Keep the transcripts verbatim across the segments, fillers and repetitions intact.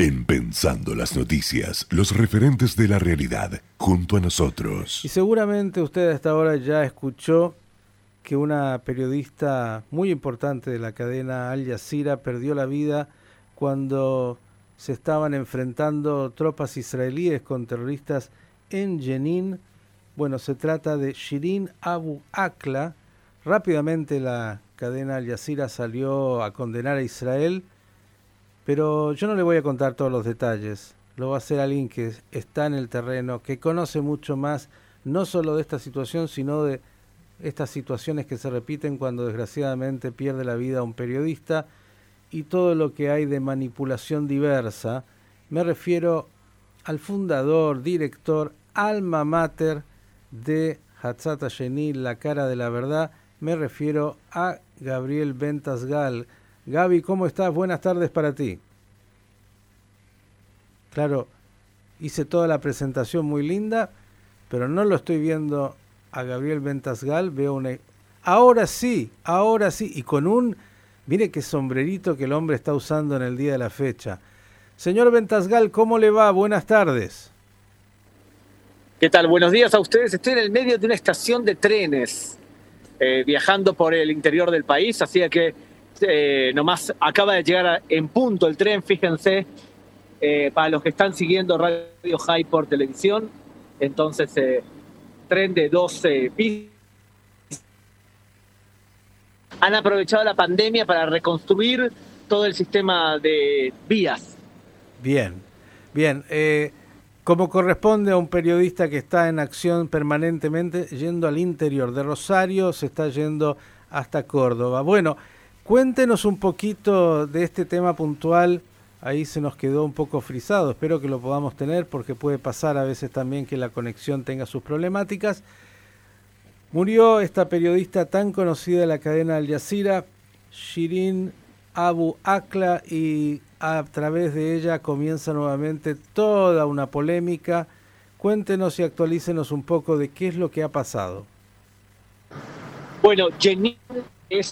En Pensando las Noticias, los referentes de la realidad, junto a nosotros. Y seguramente usted hasta ahora ya escuchó que una periodista muy importante de la cadena Al Jazeera perdió la vida cuando se estaban enfrentando tropas israelíes con terroristas en Jenin. Bueno, se trata de Shirin Abu Akleh. Rápidamente la cadena Al Jazeera salió a condenar a Israel, pero yo no le voy a contar todos los detalles. Lo va a hacer alguien que está en el terreno, que conoce mucho más, no solo de esta situación, sino de estas situaciones que se repiten cuando desgraciadamente pierde la vida un periodista y todo lo que hay de manipulación diversa. Me refiero al fundador, director, alma mater de Hatzat Hasheni, la cara de la verdad. Me refiero a Gabriel Bentasgal. Gaby, ¿cómo estás? Buenas tardes para ti. Claro, hice toda la presentación muy linda, pero no lo estoy viendo a Gabriel Bentasgal. Veo una... Ahora sí, ahora sí, y con un... Mire qué sombrerito que el hombre está usando en el día de la fecha. Señor Bentasgal, ¿cómo le va? Buenas tardes. ¿Qué tal? Buenos días a ustedes. Estoy en el medio de una estación de trenes, eh, viajando por el interior del país, así que eh, nomás acaba de llegar a, en punto el tren, fíjense, eh, para los que están siguiendo Radio High por televisión. Entonces, eh, tren de doce pisos. Han aprovechado la pandemia para reconstruir todo el sistema de vías. Bien, bien. Eh, como corresponde a un periodista que está en acción permanentemente, yendo al interior de Rosario, se está yendo hasta Córdoba. Bueno, cuéntenos un poquito de este tema puntual. Ahí se nos quedó un poco frisado. Espero que lo podamos tener porque puede pasar a veces también que la conexión tenga sus problemáticas. Murió esta periodista tan conocida de la cadena Al Jazeera, Shirin Abu Akleh, y a través de ella comienza nuevamente toda una polémica. Cuéntenos y actualícenos un poco de qué es lo que ha pasado. Bueno, Jenin es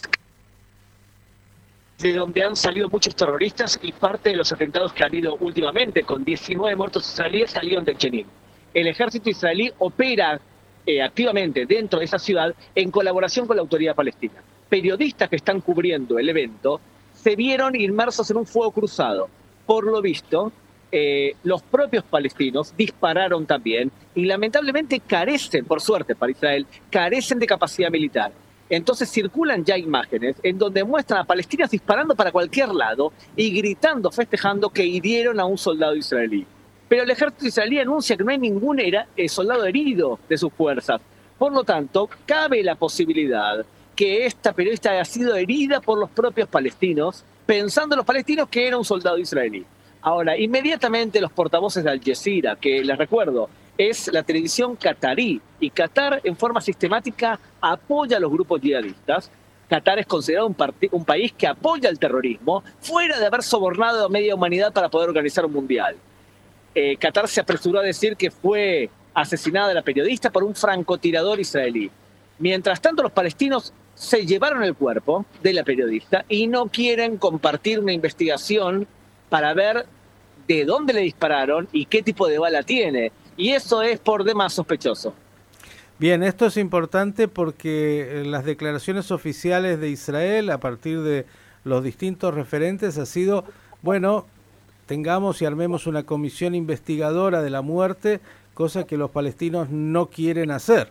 de donde han salido muchos terroristas y parte de los atentados que han habido últimamente, con diecinueve muertos israelíes, salieron de Jenin. El ejército israelí opera eh, activamente dentro de esa ciudad en colaboración con la autoridad palestina. Periodistas que están cubriendo el evento se vieron inmersos en un fuego cruzado. Por lo visto, eh, los propios palestinos dispararon también y lamentablemente carecen, por suerte para Israel, carecen de capacidad militar. Entonces circulan ya imágenes en donde muestran a palestinos disparando para cualquier lado y gritando, festejando que hirieron a un soldado israelí. Pero el ejército israelí anuncia que no hay ningún era, eh, soldado herido de sus fuerzas. Por lo tanto, cabe la posibilidad que esta periodista haya sido herida por los propios palestinos, pensando los palestinos que era un soldado israelí. Ahora, inmediatamente los portavoces de Al Jazeera, que les recuerdo, es la televisión catarí, y Qatar en forma sistemática apoya a los grupos yihadistas. Qatar es considerado un, un país que apoya el terrorismo, fuera de haber sobornado a media humanidad para poder organizar un mundial. Eh, Qatar se apresuró a decir que fue asesinada la periodista por un francotirador israelí. Mientras tanto, los palestinos se llevaron el cuerpo de la periodista y no quieren compartir una investigación para ver de dónde le dispararon y qué tipo de bala tiene. Y eso es por demás sospechoso. Bien, esto es importante porque las declaraciones oficiales de Israel a partir de los distintos referentes ha sido, bueno, tengamos y armemos una comisión investigadora de la muerte, cosa que los palestinos no quieren hacer.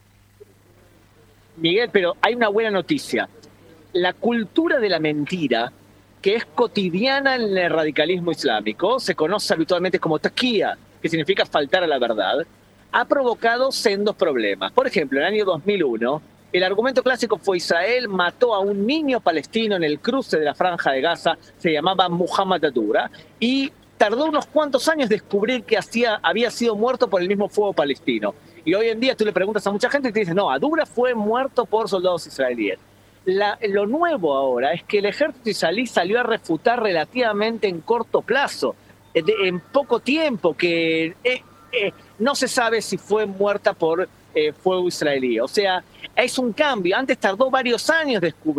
Miguel, pero hay una buena noticia. La cultura de la mentira, que es cotidiana en el radicalismo islámico, se conoce habitualmente como taqiyya, que significa faltar a la verdad, ha provocado sendos problemas. Por ejemplo, en el año dos mil uno, el argumento clásico fue Israel mató a un niño palestino en el cruce de la Franja de Gaza, se llamaba Muhammad Adura, y tardó unos cuantos años descubrir que hacía, había sido muerto por el mismo fuego palestino. Y hoy en día tú le preguntas a mucha gente y te dicen, no, Adura fue muerto por soldados israelíes. La, lo nuevo ahora es que el ejército israelí salió a refutar relativamente en corto plazo, de, en poco tiempo, que eh, eh, no se sabe si fue muerta por eh, fuego israelí. O sea, es un cambio. Antes tardó varios años descubrir.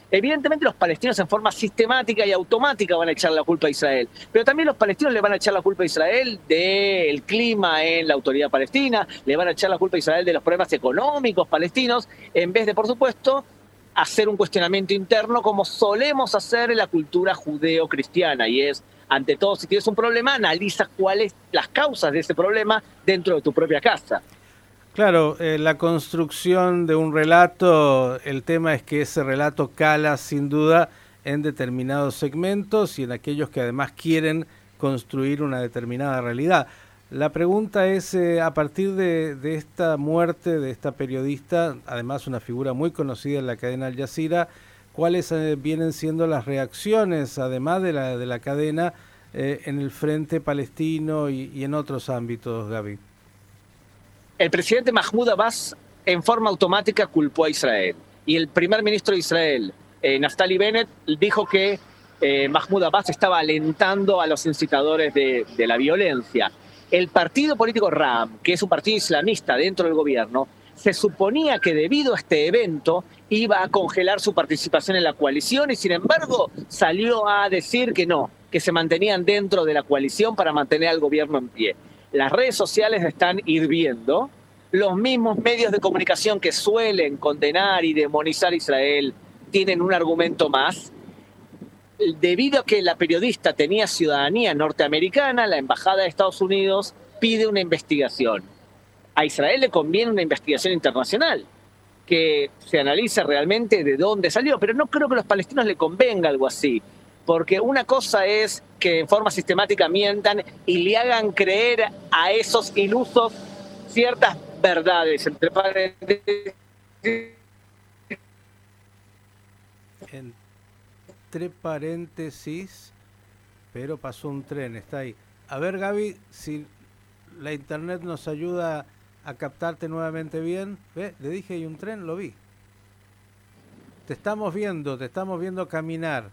Evidentemente los palestinos en forma sistemática y automática van a echar la culpa a Israel, pero también los palestinos le van a echar la culpa a Israel del clima en la autoridad palestina, le van a echar la culpa a Israel de los problemas económicos palestinos, en vez de, por supuesto, hacer un cuestionamiento interno como solemos hacer en la cultura judeo-cristiana, y es, ante todo, si tienes un problema, analiza cuáles las causas de ese problema dentro de tu propia casa. Claro, eh, la construcción de un relato, el tema es que ese relato cala sin duda en determinados segmentos y en aquellos que además quieren construir una determinada realidad. La pregunta es, eh, a partir de, de esta muerte de esta periodista, además una figura muy conocida en la cadena Al Jazeera, ¿cuáles eh, vienen siendo las reacciones, además de la, de la cadena, eh, en el frente palestino y, y en otros ámbitos, Gaby? El presidente Mahmoud Abbas en forma automática culpó a Israel. Y el primer ministro de Israel, eh, Naftali Bennett, dijo que eh, Mahmoud Abbas estaba alentando a los incitadores de, de la violencia. El partido político Ra'am, que es un partido islamista dentro del gobierno, se suponía que debido a este evento iba a congelar su participación en la coalición y sin embargo salió a decir que no, que se mantenían dentro de la coalición para mantener al gobierno en pie. Las redes sociales están hirviendo. Los mismos medios de comunicación que suelen condenar y demonizar a Israel tienen un argumento más. Debido a que la periodista tenía ciudadanía norteamericana, la Embajada de Estados Unidos pide una investigación. A Israel le conviene una investigación internacional, que se analice realmente de dónde salió, pero no creo que a los palestinos le convenga algo así. Porque una cosa es que en forma sistemática mientan y le hagan creer a esos ilusos ciertas verdades, entre paréntesis. Entre paréntesis, pero pasó un tren, está ahí. A ver, Gaby, si la internet nos ayuda a captarte nuevamente bien. ¿Ve? Le dije, hay un tren, lo vi. Te estamos viendo, te estamos viendo caminar.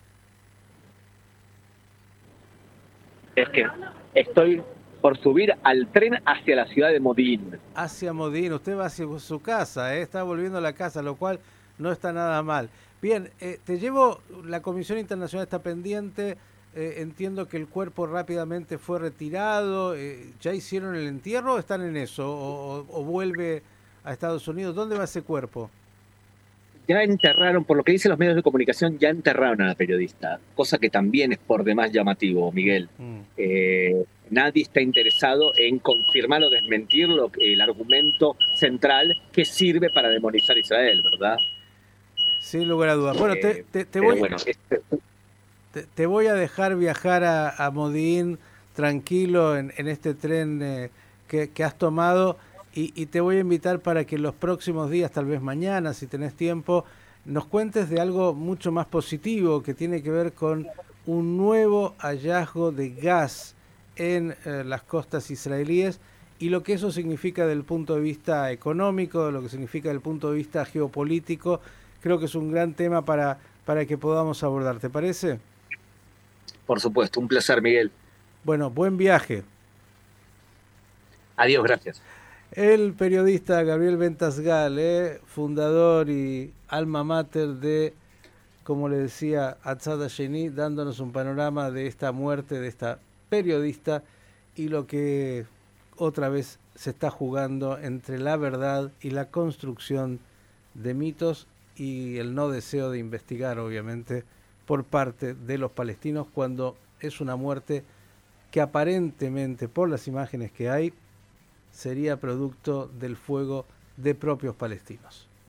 Es que estoy por subir al tren hacia la ciudad de Modín. Hacia Modín, usted va hacia su casa, ¿eh? Está volviendo a la casa, lo cual no está nada mal. Bien, eh, te llevo, la Comisión Internacional está pendiente, eh, entiendo que el cuerpo rápidamente fue retirado, eh, ¿ya hicieron el entierro o están en eso? O, o, o vuelve a Estados Unidos? ¿Dónde va ese cuerpo? Ya enterraron, por lo que dicen los medios de comunicación, ya enterraron a la periodista, cosa que también es por demás llamativo, Miguel. Mm. Eh, nadie está interesado en confirmar o desmentir lo, el argumento central que sirve para demonizar a Israel, ¿verdad? Sin lugar a dudas. Bueno, eh, te, te, te, voy, bueno este... te, te voy a dejar viajar a, a Modín tranquilo en, en este tren eh, que, que has tomado. Y, y te voy a invitar para que en los próximos días, tal vez mañana, si tenés tiempo, nos cuentes de algo mucho más positivo que tiene que ver con un nuevo hallazgo de gas en eh, las costas israelíes y lo que eso significa desde el punto de vista económico, lo que significa desde el punto de vista geopolítico. Creo que es un gran tema para, para que podamos abordar. ¿Te parece? Por supuesto, un placer, Miguel. Bueno, buen viaje. Adiós, gracias. El periodista Gabriel Ventasgal, eh, fundador y alma mater de, como le decía, Atzad Hasheni, dándonos un panorama de esta muerte de esta periodista y lo que otra vez se está jugando entre la verdad y la construcción de mitos y el no deseo de investigar, obviamente, por parte de los palestinos cuando es una muerte que aparentemente, por las imágenes que hay, sería producto del fuego de propios palestinos.